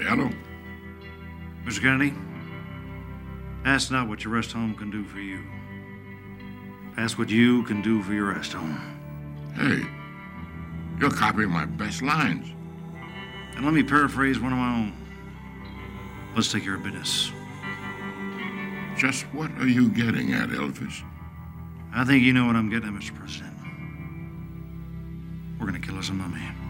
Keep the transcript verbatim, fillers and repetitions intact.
Hello? Mister Kennedy, ask not what your rest home can do for you. Ask what you can do for your rest home. Hey, you're copying my best lines. And let me paraphrase one of my own. Let's take care of business. Just what are you getting at, Elvis? I think you know what I'm getting at, Mister President. We're gonna kill us a mummy.